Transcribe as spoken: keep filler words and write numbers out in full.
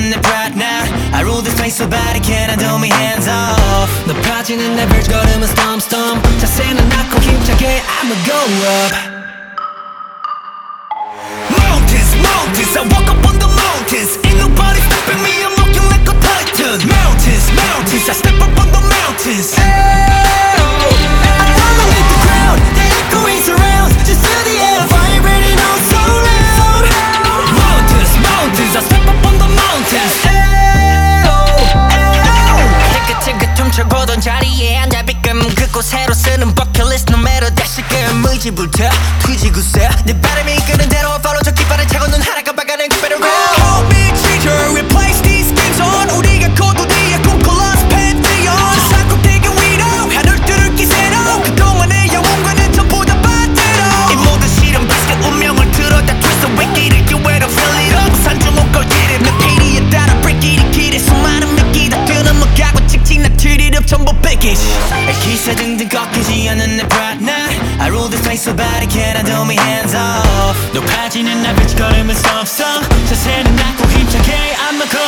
않는 내 pride now. I rule this place so bad it can't handle me hands off. 높아지는 내 verge 걸음은 stomp stomp. 자세는 낮고 힘차게 I'ma go up. Mountains, mountains, I walk up on the mountains. Ain't nobody stopping me, I'm walking like a titan. Mountains, mountains, I step up on the mountains. Oh, I follow with the crowd, they echoing surround. Just feel the air vibrating all so loud. Mountains, mountains, I step up on the mountains. 지긋지긋 훔쳐보던 자리에 앉아 비끔 그곳으로 쓰는 버킷리스트 no matter 다시금 의지부터 뒤지고서 내 바람이 이끄는 대로 follow 저 깃발을 차고 눈 하나가 박아낸 그 better road. Hold me teacher, replace these games on. 우리가 고도디에 꿈꿔lost pantheon. 세상 꼭대기 위로 하늘 뚫을 기세로 그동안의 영웅과는 전부 다 반대로. 이 모든 실험 비슷한 운명을 틀어 다 twist away 길을 기회로 fill it up. 산주목 걸기를 몇 페이지에 따라 break it 길에 수많은 미끼 다 끊어먹가고 찍찍 나 treat it up 전부 package. 기세 등등 꺾이지 않는 내 pride now. I rule this place so bad it can't handle me hands off. 높아지는 나 빛 걸음은 stop stop. 자세는 낮고 힘차게 I'ma go